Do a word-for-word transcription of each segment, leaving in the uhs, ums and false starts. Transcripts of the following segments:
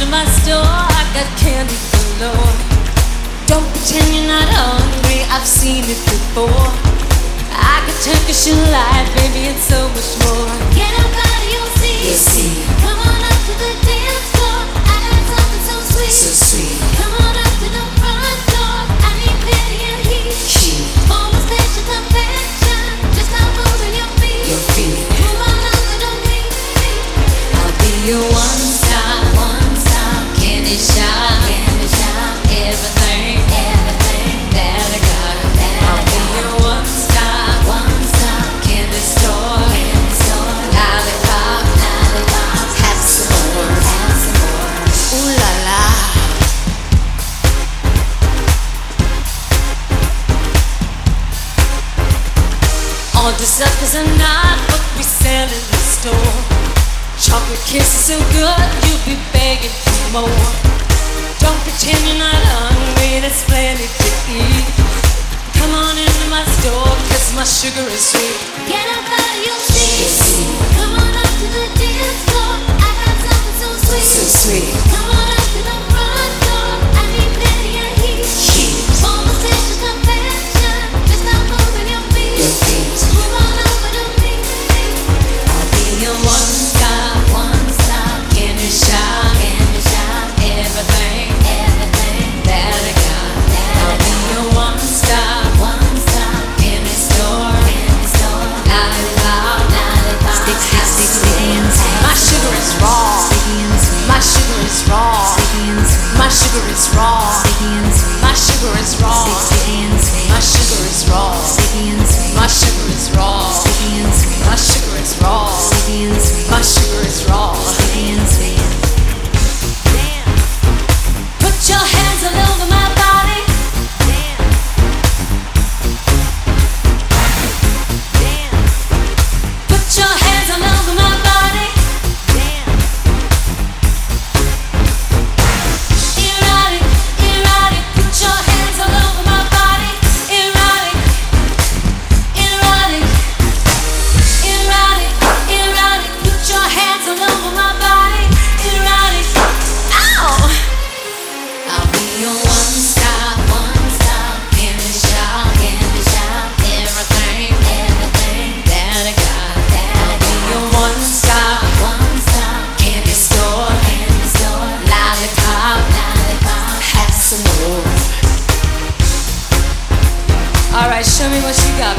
into my store, I got candy galore. Don't pretend you're not hungry, I've seen it before. I could Turkish your life, baby, it's so much more. Get up out of your seat, your seat. Come on up to the dance floor. I got something so sweet, so sweet. Come on up to the front door. I need plenty of heat, heat. For my special confection, just stop moving your feet, your feet. Move on over to me. I'll be your one-stop, one-stop candy shop, candy shop. Everything, everything that I got, that I'll I be got. Your one-stop, one-stop candy store, candy store. Lollipop, lollipop. Have some more, have some more. Ooh la la. All the suckers are not what we sell in the store. Chocolate kisses so good, you'll be begging for more. Don't pretend you're not hungry, there's plenty to eat. Come on into my store, cause my sugar is sweet. Get up out of your seat, come on up to the dance floor. I got something so sweet, so sweet. Come on up to the front door. I need plenty of heat, heat. For my special confection, just stop moving your feet, your feet. Move on over to me. I'll be your one-stop, one-stop candy shop, candy shop. Everything, everything that I got, that I'll be your one-stop, one-stop candy store, candy store. Lollipop, lollipop. Sticky, sticky, sticky and sweet. My sugar is raw. Sticky and sweet. My sugar is raw. Sticky and sweet. My sugar is raw. Sticky and sweet. My sugar is raw. Sticky and sweet. My sugar is raw. Sticky and sweet. My sugar is raw. Sticky and sweet. My sugar is raw. Sticky and sweet. My sugar is raw. Sticky and sweet. Put your hands all over my body. Put your hands all over my body. Erotic, erotic. Put your hands all over my body. Erotic, erotic, erotic, erotic. Put your hands all over my body. Erotic. Ow! I'll be your one-stop, one-stop candy shop, candy shop. Everything, everything that I got, that I'll be your one-stop, one-stop candy store, candy store. Lollipop, lollipop. Have some more. All right, show me what you got.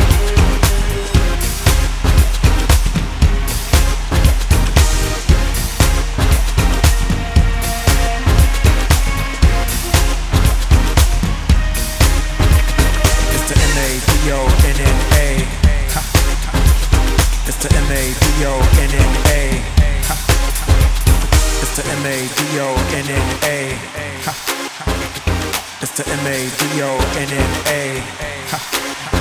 It's the M A D O N N A. It's the M A D O N N A. It's the M A D O N N A. It's the M A D O N N A.